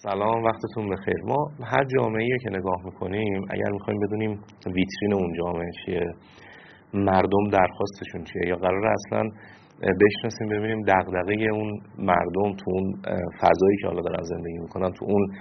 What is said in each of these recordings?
سلام، وقتتون بخیر. ما هر جامعه‌ای که نگاه میکنیم اگر میخوایم بدونیم ویترین اون جامعه چیه، مردم درخواستشون چیه، یا قراره اصلا بشناسیم ببینیم دغدغه اون مردم تو اون فضایی که حالا دارن زندگی میکنن، تو اون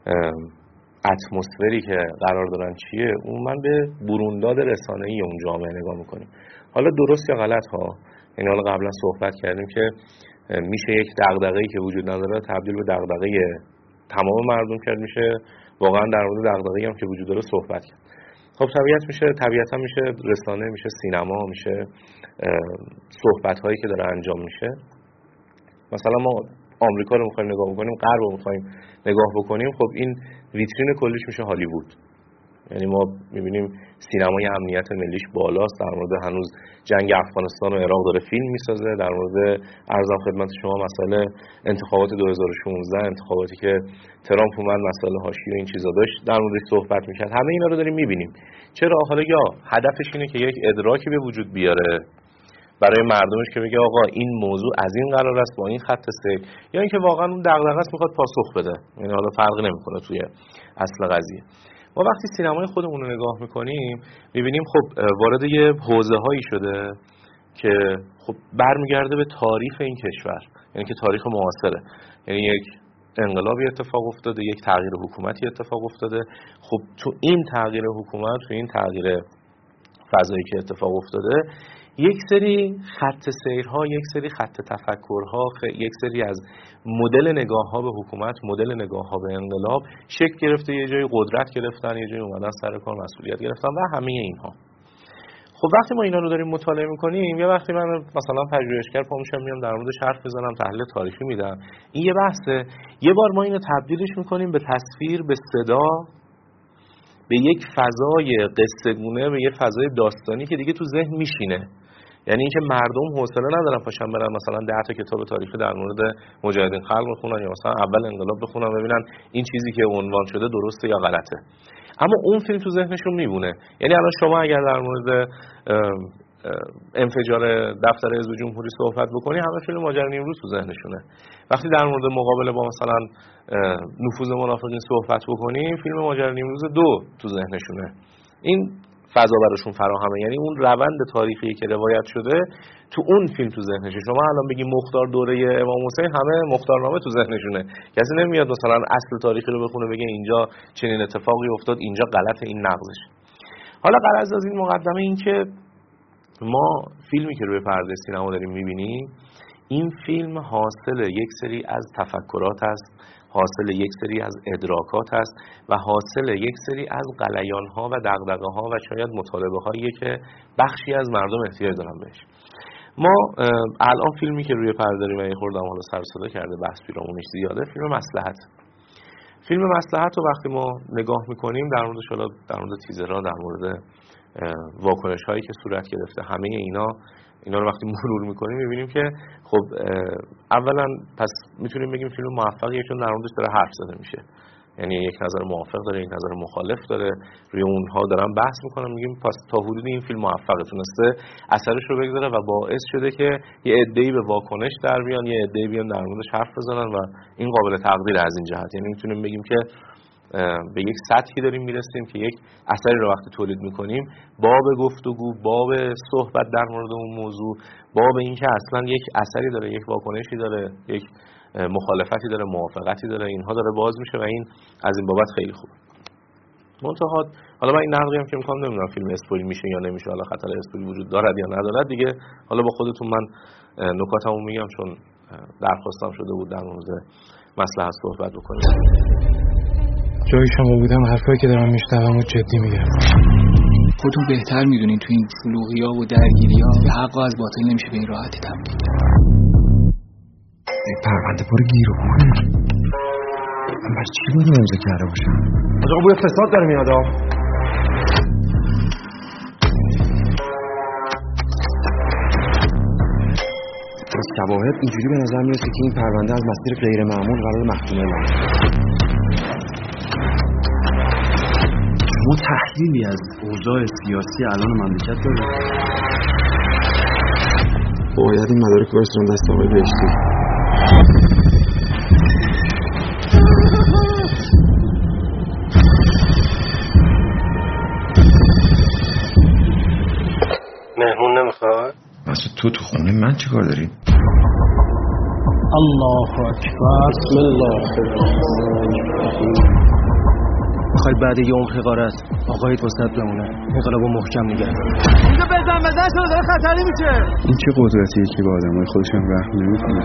اتمسفری که قرار دارن چیه، اون من به برونداد رسانه‌ای اون جامعه نگاه میکنیم. حالا درست یا غلط ها، یعنی حالا قبلا صحبت کردیم که میشه یک دغدغه‌ای که وجود نداره تبدیل به دغدغه تمام مردم کرد، میشه واقعا در مورد دغدغه‌ای هم که وجود داره صحبت کرد. خب طبیعتا میشه رسانه، میشه سینما، میشه صحبت‌هایی که داره انجام میشه. مثلا ما آمریکا رو می‌خوایم نگاه بکنیم، غرب رو می‌خوایم نگاه بکنیم، خب این ویترین کلیش میشه هالیوود. یعنی ما می‌بینیم سینمای امنیت ملیش بالاست، در مورد هنوز جنگ افغانستان و عراق داره فیلم میسازه، در مورد عرضم خدمت شما مسئله انتخابات 2016، انتخاباتی که ترامپ اومد مسئله حاشیه و این چیزا داشت در موردش صحبت می‌کرد. همه اینا رو داریم می‌بینیم. چرا؟ حالا یا هدفش اینه که یک ادراکی به وجود بیاره برای مردمش که بگه آقا این موضوع از این قرار است با این خط سیر، یا اینکه واقعا اون دغدغه است میخواد پاسخ بده. یعنی حالا فرقی نمیکنه توی اصل قضیه. ما وقتی سینمای خودمون رو نگاه میکنیم میبینیم خب وارد یه حوزه‌هایی شده که خب برمیگرده به تاریخ این کشور، یعنی که تاریخ معاصره. یعنی یک انقلابی اتفاق افتاده، یک تغییر حکومتی اتفاق افتاده. خب تو این تغییر حکومت، تو این تغییر فضایی که اتفاق افتاده، یک سری خط سیرها، یک سری خط تفکرها، یک سری از مدل نگاه‌ها به حکومت، مدل نگاه‌ها به انقلاب شکل گرفته، یه جای قدرت گرفتن، یه جای اومدن سر کار مسئولیت گرفتن و همه اینها. خب وقتی ما اینا رو داریم مطالعه می‌کنیم، یا وقتی من مثلا پژوهشگر پا میشم میام در موردش حرف می‌زنم، تحلیل تاریخی میدم، این یه بحثه. یه بار ما اینو تبدیلش می‌کنیم به تصویر، به صدا، به یک فضای قصه‌گونه، به یک فضای داستانی که دیگه تو ذهن میشینه. یعنی اینکه مردم حوصله ندارن پاشن برن مثلا 10 تا کتاب تاریخی در مورد مجاهدین خلق بخونن، یا مثلا اول انقلاب بخونن ببینن این چیزی که عنوان شده درسته یا غلطه. اما اون فیلم تو ذهنشون میمونه. یعنی الان شما اگر در مورد انفجار دفتر حزب جمهوری صحبت بکنی، همه فیلم ماجرای نیمروز تو ذهنشونه. وقتی در مورد مقابله با مثلا نفوذ منافقین صحبت بکنی، فیلم ماجرای نیمروز 2 تو ذهنشونه. این فضا براشون فراهمه. یعنی اون روند تاریخی که روایت شده تو اون فیلم تو ذهنشه. شما الان بگی مختار دوره امام حسین، همه مختارنامه تو ذهنشونه. کسی نمیاد مثلا اصل تاریخی رو بخونه بگه اینجا چنین اتفاقی افتاد، اینجا غلطه، این نقضش. حالا غرض از این مقدمه این که ما فیلمی که روی پرده سینما داریم میبینیم، این فیلم حاصل یک سری از تفکرات است، حاصل یک سری از ادراکات است و حاصل یک سری از غلیان‌ها و دغدغه‌ها و شاید مطالبه‌هایی که بخشی از مردم احتیاج دارن بهش. ما الان فیلمی که روی پرده داریم، من خوردم حالا سر صدا کرده، بحث پیرامونش زیاده، فیلم مصلحت. فیلم مصلحت رو وقتی ما نگاه می‌کنیم، در موردش حالا در مورد تیزرها، در مورد واکنش‌هایی که صورت گرفته، همه اینا رو وقتی مرور میکنیم میبینیم که خب اولا پس میتونیم بگیم فیلم موفقیه چون در موردش داره حرف زده میشه. یعنی یک نظر موافق داره، یک نظر مخالف داره، روی اونها دارن بحث میکنن، میگیم پس تا حدودی این فیلم موفقه، تونسته اثرش رو بگذاره و باعث شده که یه عده‌ای به واکنش در بیان، یه عده‌ای بیان در موردش حرف بزنن و این قابل تقدیر از این جهت. یعنی میتونیم بگیم که به یک سطحی داریم میرسیم که یک اثری رو وقتی تولید میکنیم، باب گفتگو، باب صحبت در مورد اون موضوع، باب اینکه اصلا یک اثری داره، یک واکنشی داره، یک مخالفتی داره، موافقتی داره، اینها داره باز میشه و این از این بابت خیلی خوبه. منتها حالا من این نقدی هم که میکنم نمیدونم فیلم اسپویل میشه یا نمیشه، حالا خطر اسپویل وجود دارد یا ندارد دیگه، حالا با خودتون من نکاتمو میگم چون درخواستم شده بود در مورد مصلحت صحبت بکنیم. جای شما بودم حرفایی که دارم میشنوم و جدی میگم. خودتون بهتر میدونین تو این شلوغی‌ها و درگیری‌ها به حق و از باطل نمیشه به این راحتی تبدیل کرد. این پرونده پر گیر و گوره. من برای چی باید موضوع کرده باشم؟ آقا بوی فساد داره میاد. از شواهد اینجوری به نظر میرسه که این پرونده از مسیر غیر معمول قرار محکومه بشه. ما تحلیلی از اوضاع سیاسی الان مملکت داریم. باید این مدارک برسونم دست آقای بهشتی. تو خونه من چی کار داری؟ الله اکبر. بسم الله الرحمن الرحیم. میخوای بعد یه عمر حقارت آقایت واسط بمونه، انقلابو محکم نگه دار. اینجا بزن شده داره خطری میشه. این چه قدرتیه که به آدمای خودشون رحم نمیکنه؟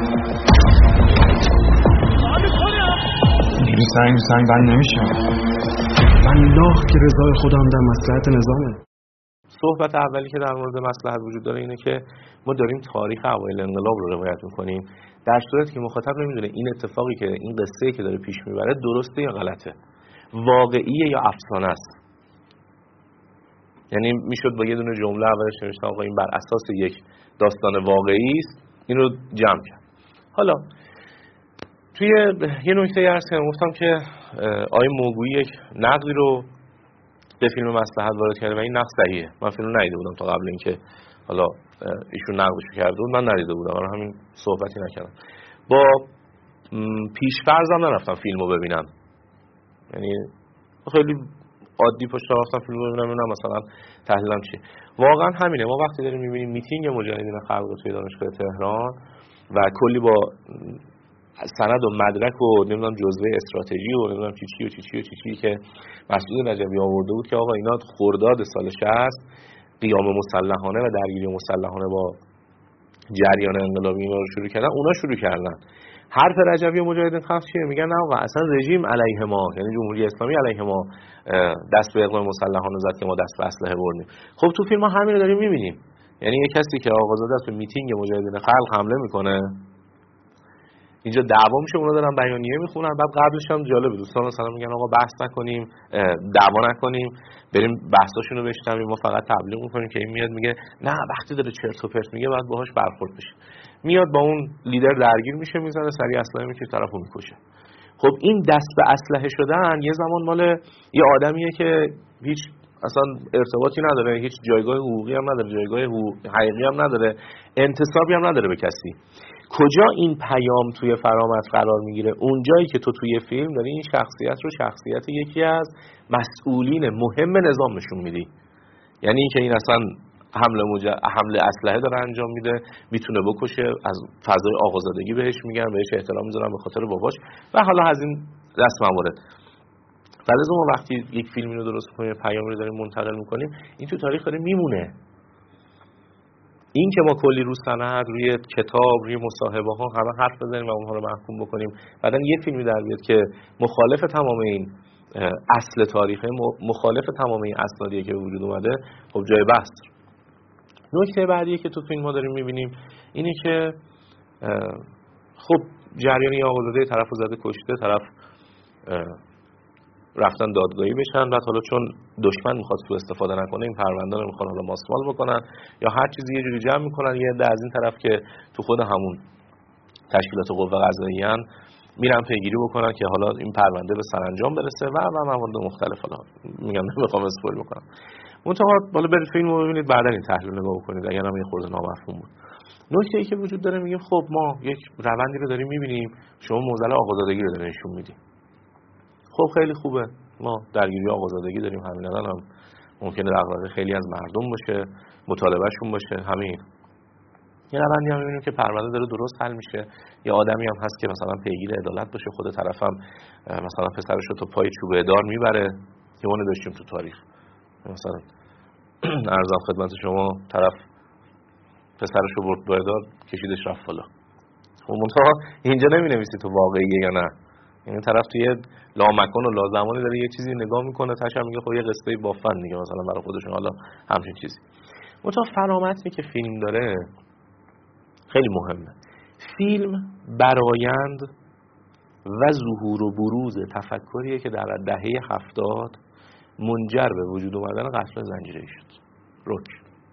اینجوری سنگ بند نمیشه. والله که رضای خودم در مصلحت نظامه. صحبت اولی که در مورد مصلحت وجود داره اینه که ما داریم تاریخ اوایل انقلاب رو روایت میکنیم، در صورتی که مخاطب نمیدونه این اتفاقی که این قصه‌ای که داره پیش میبره درسته یا غلطه، واقعیه یا افسانه است. یعنی میشد با یه دونه جمله اولش نوشتم آقا این بر اساس یک داستان واقعی است، این رو جمع کرد. حالا توی یه نکته عرض کردم، گفتم که آقای موگویی یک نقدی رو به فیلم مصلحت وارد کرده و این نقد صحیحه. من فیلم رو ندیده بودم تا قبل اینکه حالا ایشون نقدش کرده بود، من ندیده بودم، من همین صحبتی نکردم. با پیش‌فرضم نرفتم فیلمو ببینم، یعنی خیلی عادی پشت رفتم فیلمو ببینم اینا مثلا تحلیلم چیه. واقعا همینه، ما وقتی داریم می‌بینیم میتینگ مجاهدین خلق توی دانشگاه تهران و کلی با سند و مدرک و نمیدونم جزوه استراتژی و نمیدونم چی که مسعود نجبی آورده بود که آقا اینا خرداد سال 60 قیام مسلحانه و درگیری مسلحانه با جریان انقلابی اینا رو شروع کردن، اونا شروع کردن. حرف رجبی و مجاهدین خلق چیه؟ میگن نه آقا اصلا رژیم علیه ما، یعنی جمهوری اسلامی علیه ما دست به اقدام مسلحانه زد که ما دست به اسلحه بردیم. خب تو فیلم ها همین رو داریم میبینیم، یعنی یه کسی که آقازاده است به میتینگ مجاهدین خلق حمله میکنه، اینجا دعوا میشه، اونا دارن بیانیه میخونن، بعد قبلش هم جالبه دوستان مثلا میگن آقا بحث نکنیم، دعوا نکنیم، بریم بحثاشون رو بشنویم، ما فقط تبلیغ میکنیم که این میاد میگه نه وقتی داره چرت و پرت میگه باید باهاش برخورد بشه، میاد با اون لیدر درگیر میشه، میزنه سری اسلحه میکشه طرفو میکشه. خب این دست به اسلحه شدن یه زمان مال یه آدمیه که هیچ اصلا ارتباطی نداره، هیچ جایگاه حقوقی هم نداره، جایگاه حقیقی هم نداره، انتسابی هم نداره به کسی. کجا این پیام توی فرامت قرار میگیره؟ اونجایی که تو توی فیلم داری این شخصیت رو شخصیت یکی از مسئولین مهم نظام نشون میدی، یعنی اینکه این اصلا حمله اسلحه داره انجام میده، میتونه بکشه، از فضای آقازادگی بهش میگن، بهش احترام میذارن به خاطر باباش و حالا از این دست موارد. ولی ما وقتی یک فیلمی رو درست می‌کنیم، پیامی رو داریم منتقل می‌کنیم، این تو تاریخ داره میمونه. این که ما کلی رو سند، روی کتاب، روی مصاحبه ها همه حرف بزنیم و اونها رو محکوم بکنیم، بعدن یه فیلمی در بیاد که مخالف تمام این اصل تاریخی، مخالف تمام این اسنادی که وجود اومده، خب جای بحث. نکته بعدی که تو فیلم ها داریم می‌بینیم اینه که خب جریانی آقازاده طرفو زده کشته، طرف رفتن دادگاهی بشن، بعد حالا چون دشمن میخواد سوء استفاده نکنه این پرونده رو میخوان حالا ماسمال بکنن یا هر چیزی یه جوری جمع میکنن، یه عده از این طرف که تو خود همون تشکیلات قوه قضاییه ان میرن پیگیری بکنن که حالا این پرونده به سرانجام برسه و موارد مختلف. حالا میگم نمیخوام اسپویل بکنم، منتها حالا برید فیلمو ببینید بعدا این تحلیل نگاه بکنید اگر هم یه خورده نامفهوم بود. نکته‌ای که وجود داره میگیم خب ما یک روندی رو داریم میبینیم، شما معضل آقازادگی رو دارین نشون میدید. خب خیلی خوبه، ما درگیری آقازادگی داریم، همین الان هم ممکنه دغدغه خیلی از مردم باشه، مطالبهشون باشه، همین یه روندی هم می‌بینیم که پرونده داره درست حل میشه، یه آدمی هم هست که مثلا پیگیر عدالت باشه، خود طرفم مثلا پسرش رو تو پای چوبه دار میبره، که اون داشتیم تو تاریخ، مثلا عرضم خدمت شما طرف پسرش رو برد پای دار کشیدش رفت بالا. خب منتها اینجا نمی‌نویسی تو واقعیه یا نه، این طرف توی لامکان و لازمانی داره یه چیزی نگاه میکنه، تاشم میگه خب یه قصه بافن دیگه مثلا برای خودشون، حالا همچین چیزی. منتها فرامتی که فیلم داره خیلی مهمه. فیلم برآیند و ظهور و بروز تفکریه که در دهه 70 منجر به وجود اومدن قتل زنجیره‌ای شد. رک.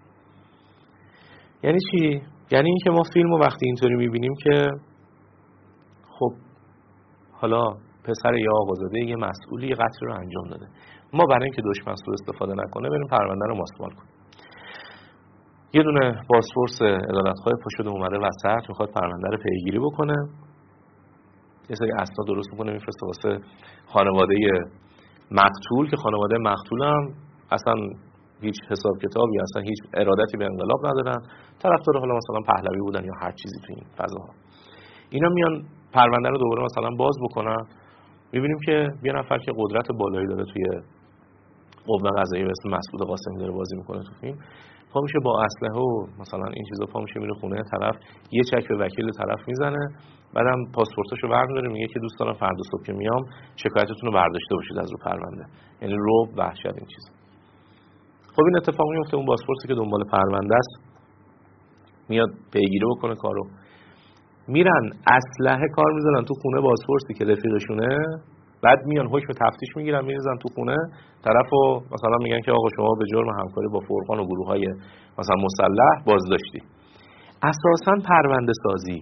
یعنی چی؟ یعنی اینکه ما فیلمو وقتی اینطوری میبینیم که خب حالا پسر یا آقازاده یه مسئولی یه قتل رو انجام داده، ما برای اینکه دشمن سوء استفاده نکنه بریم پرونده رو ماسمال کنیم. یه دونه پاسپورت عدالتخواه پا شده اومده وسط، میخواد پرونده رو پیگیری بکنه، یه سری اسناد درست میکنه میفرسته واسه خانواده مقتول، که خانواده مقتول هم اصلا هیچ حساب کتابی اصلا هیچ ارادتی به انقلاب ندارن، طرفدار حالا مثلا پهلوی بودن یا هر چیزی تو این فضاها. اینا میان پرونده رو دوباره مثلا باز بکنن، میبینیم که یه نفر که قدرت بالایی داره توی قوه قضاییه به اسم مسعود قاسمی داره بازی میکنه تو فیلم، پا میشه با اسلحه و مثلا این چیزا پا میشه میره خونه طرف، یه چک به وکیل طرف میزنه، بعدم پاسپورتاشو برمی‌داره میگه که دوست دارم فردا صبح که میام شکایتتون رو برداشته باشید از رو پرونده. یعنی رعب، وحشت، این چیزا. خب این اتفاق میفته، اون پاسپورتی که دنبال پرونده است میاد پیگیری بکنه کارو، میرن اسلحه کار میذارن تو خونه پاسپورتی که رفیقشونه، بعد میان حکم تفتیش میگیرن میریزن تو خونه طرفو، مثلا میگن که آقا شما به جرم همکاری با فرقان و گروه‌های مثلا مسلح بازداشتی. اساساً پرونده سازی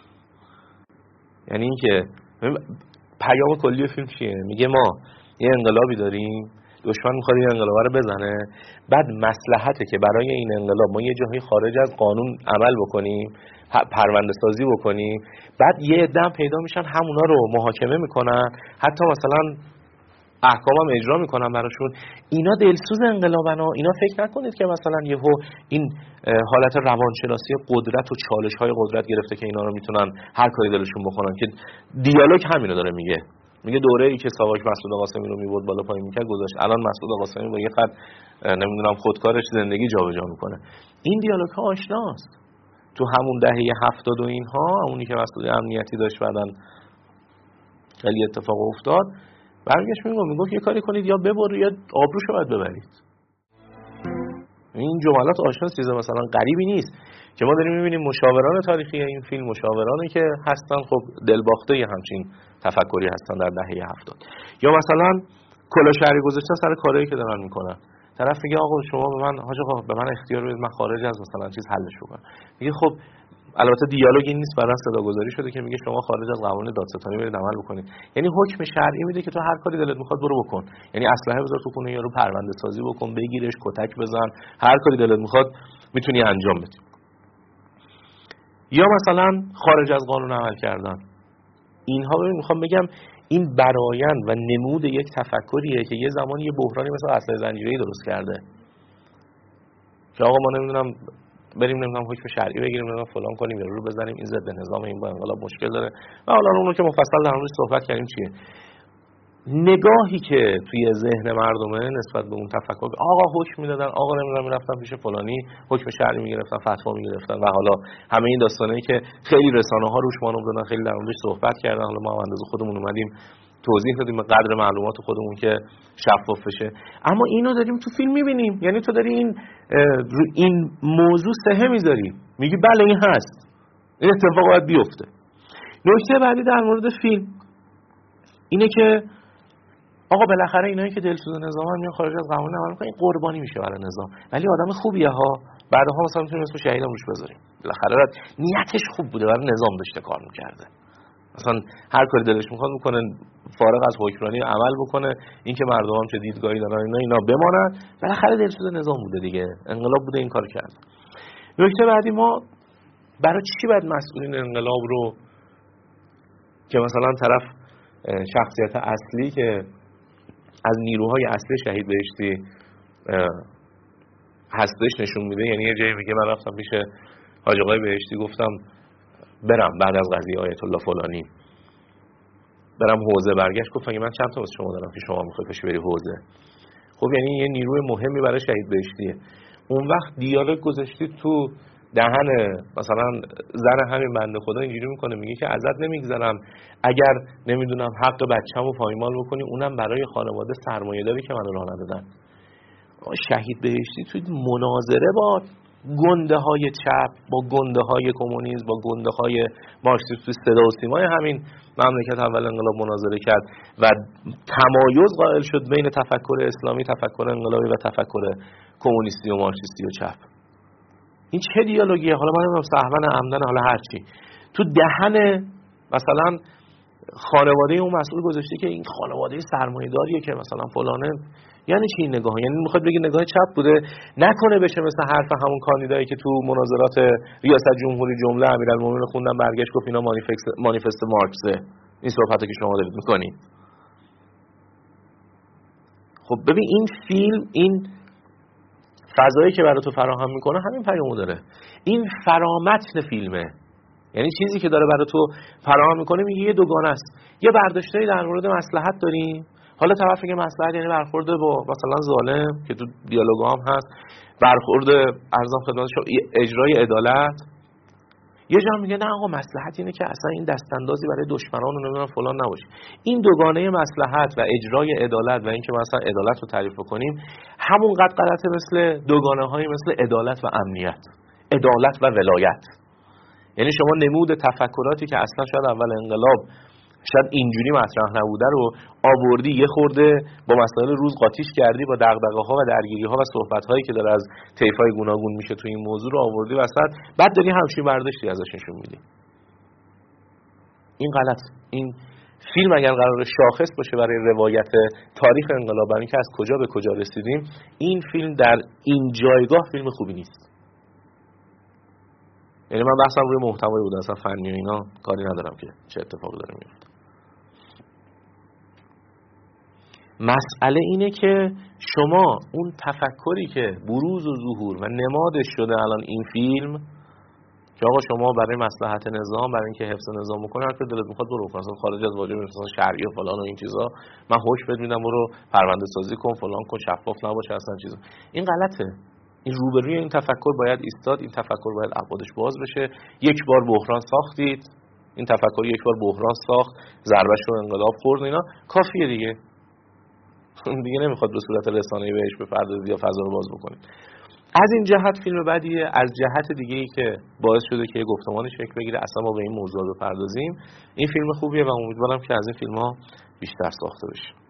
یعنی اینکه پیام کلی فیلم چیه؟ میگه ما یه انقلابی داریم، دشمن میخواد این انقلاب رو بزنه، بعد مصلحته که برای این انقلاب ما یه جایی خارج از قانون عمل بکنیم، پرونده سازی بکنیم، بعد یه عده پیدا میشن همونا رو محاکمه میکنن، حتی مثلا احکام هم اجرا میکنن براشون. اینا دلسوز انقلابن ها. اینا فکر نکنید که مثلا یهو این حالت روانشناسی قدرت و چالش‌های قدرت گرفته که اینا رو میتونن هر کاری دلشون بکنن، که دیالوگ همینو داره میگه دوره‌ای که ساواک مسعود قاسمی رو میبرد بالا پایین میکرد گذاشت، الان مسعود قاسمی با یه خط نمیدونم خودکارش زندگی جابجا میکنه. این دیالوگ ها آشناست. تو همون دهه 70 و اینها، اونی که مسئول امنیتی داشت بعدن خیلی اتفاق افتاد، برگشت میگفت یه کاری کنید یا ببرید یا آبروشو باید ببرید. این جملات آشنا، چیز مثلا غریبی نیست که ما داریم میبینیم مشاوران تاریخی این فیلم، مشاورانی که هستن خب دلباخته یه همچین تفکری هستن در دهه 70. یا مثلا کلا شهری گذاشتن سر کارهایی که دارن میکنن، طرف میگه آقا شما به من حاج آقا به من اختیار بدید من خارج از مثلا چیز حلش بکنم، میگه خب البته دیالوگ این نیست، برای صداگذاری شده که میگه شما خارج از قوانین دادستانی برید عمل بکنید. یعنی حکم شرعی میده که تو هر کاری دلت میخواد برو بکن، یعنی اسلحه بذار تو خونه یارو، پرونده سازی بکن، بگیرش، کتک بزن، هر کاری دلت میخواد میتونی انجام بدی. یا مثلا خارج از قانون عمل کردن. اینها ببین میخوام بگم این برآیند و نمود یک تفکریه که یه زمانی یه بحرانی مثل اسلحه زنجیره‌ای درست کرده که آقا ما نمیدونم بریم نمیدونم حکم شرعی بگیریم، نمیدونم فلان کنیم، رو بزنیم، این ضد نظام، این با انقلاب مشکل داره. و حالا اون رو که مفصل در موردش صحبت کردیم چیه. نگاهی که توی ذهن مردمه نسبت به اون تفکر، آقا حکم میدادن، آقا نمیدونم میرفتن پیش فلانی حکم شرعی میگرفتن، فتوا میگرفتن، و حالا همه این داستانایی که خیلی رسانه‌ها روش مانور دادن، خیلی در موردش صحبت کردن، حالا ما هم اندازه خودمون اومدیم توضیح دادیم به قدر معلومات خودمون که شفاف بشه. اما اینو داریم تو فیلم میبینیم، یعنی تو داری این موضوع سهه میذاری، میگی بله این هست، این اتفاق باید بیفته. نکته بعدی در مورد فیلم اینه که آقا بالاخره اینایی که دلسوز نظامن میان خارج از قانون عمل میکنن، این قربانی میشه برای نظام، ولی آدم خوبیه ها، بعدها مثلا میتونیم اسم شهیدم روش بذاریم، بالاخره نیتش خوب بوده، برای نظام داشته کار میکرده، مثلا هر کاری دلش میخواد میکنه، فارغ از حکمرانی عمل بکنه، این که مردم هم چه دیدگاهی دارن اینا بمانن، بالاخره دلسوز نظام بوده دیگه، انقلاب بوده این کار کرد. نکته بعدی، ما برای چی باید مسئولین انقلاب رو که مثلا طرف شخصیت اصلی که از نیروهای اصلی شهید بهشتی هستش نشون میده، یعنی یه جایی میگه من رفتم پیش حاج آقای بهشتی گفتم برم بعد از قضیه آیت الله فلانی برم حوزه، برگشت گفت من چند تا واسه شما دارم که شما میخواید پیش بری حوزه. خب یعنی یه نیروی مهمی برای شهید بهشتیه. اون وقت دیالوگ گذاشتی تو دهن مثلا زن همین بنده خدا، اینجوری میکنه میگه که ازت نمیگذرم اگر نمیدونم حق بچه‌مو پایمال بکنی، اونم برای خانواده سرمایه‌داری که منو راه ندادن. شهید بهشتی توی مناظره با گنده های چپ، با گنده های کمونیسم، با گنده های مارکسیسم توی صدا و سیمای همین مملکت اول انقلاب مناظره کرد و تمایز قائل شد بین تفکر اسلامی، تفکر انقلابی و تفکر کمونیستی و مارکسیستی و چپ. این چه دیالوگیه؟ حالا من نمیدونم سهوا عمدن، حالا هرچی تو دهن مثلا خانواده اون مسئول گذاشته که این خانواده سرمایه‌داریه که مثلا فلانه. یعنی چی این نگاه؟ یعنی میخواد بگه نگاه چپ بوده؟ نکنه بشه مثل حرف همون کاندیدایی که تو مناظرات ریاست جمهوری جمله امیرالمومنین خوندن، برگشت گفت اینا مانیفست مارکسه، این صحبتی که شما دارید میکنید. خب ببین این فیلم این فضایی که برای تو فراهم میکنه همین پیامو داره. این فرامتن فیلمه، یعنی چیزی که داره برای تو فراهم میکنه میگه یه دوگانه است. یه برداشتایی در مورد مصلحت داریم، حالا طرف میگه مصلحت یعنی برخورد با مثلا ظالم که تو دیالوگ هم هست، برخورد ارزم خدمت شما اجرای عدالت. یه جا میگه نه آقا مصلحت اینه که اصلا این دستاندازی برای دشمنان و نمیدونم فلان نباشه. این دوگانه مصلحت و اجرای عدالت و اینکه مثلا عدالت رو تعریف کنیم همونقدر غلطه مثل دوگانه‌های مثل عدالت و امنیت، عدالت و ولایت. یعنی شما نمود تفکراتی که اصلا شاید اول انقلاب شاید اینجوری مطرح نبوده رو آوردی یه خورده با مسائل روز قاطیش کردی، با دغدغه‌ها و درگیری‌ها و صحبت‌هایی که داره از طیف‌های گوناگون میشه تو این موضوع رو آوردی وسط، بعد داری همچین برداشتی ازش نشون میدی. این غلط. این فیلم اگر قرار شاخص باشه برای روایت تاریخ انقلاب، برای اینکه از کجا به کجا رسیدیم، این فیلم در این جایگاه فیلم خوبی نیست. یعنی من بحثم روی محتوای بود، اصلا فنی و اینا کاری ندارم که چه اتفاقی داره میفته. مسئله اینه که شما اون تفکری که بروز و ظهور و نمادش شده الان این فیلم که آقا شما برای مصلحت نظام، برای اینکه حفظ نظام بکنه، هر دلت میخواد برو مثلا خارج از واجب مثلا شرعی و فلان و این چیزا، من هوش بهت میدم برو پرونده سازی کن فلان کن، شفاف نباشه اصلا چیزا. این غلطه. این روبروی این تفکر باید ایستاد، این تفکر باید ابعادش باز بشه. یک بار بحران ساختید، این تفکر یک بار بحران ساخت، ضربه‌ش رو انقلاب خورد، اینا کافیه دیگه. دیگه نمیخواد به صورت رسانه‌ای بهش بپردازید یا فضا رو باز بکنید. از این جهت فیلم بدیه. از جهت دیگه‌ای که باعث شده که گفتمانی شکل بگیره اصلا ما به این موضوع بپردازیم، این فیلم خوبیه و امیدوارم که از این فیلم‌ها بیشتر ساخته بشه.